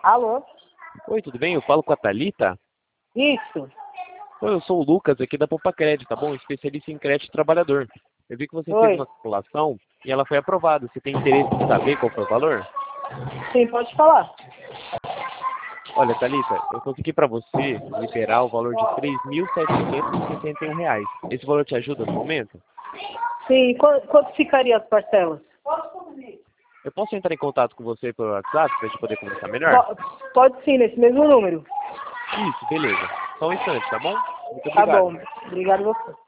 Alô? Oi, tudo bem? Eu falo com a Thalita. Isso. Oi, eu sou o Lucas aqui da Poupa Crédito, tá bom? Especialista em crédito trabalhador. Eu vi que você fez Oi. uma calculação e ela foi aprovada. Você tem interesse em saber qual foi o valor? Sim, pode falar. Olha, Thalita, eu consegui para você liberar o valor de R$ 3.761. Esse valor te ajuda no momento? Sim, quanto ficaria as parcelas? Eu posso entrar em contato com você pelo WhatsApp para a gente poder conversar melhor? Pode sim, nesse mesmo número. Isso, beleza. Só um instante, tá bom? Muito Tá obrigado. bom. Obrigado a você.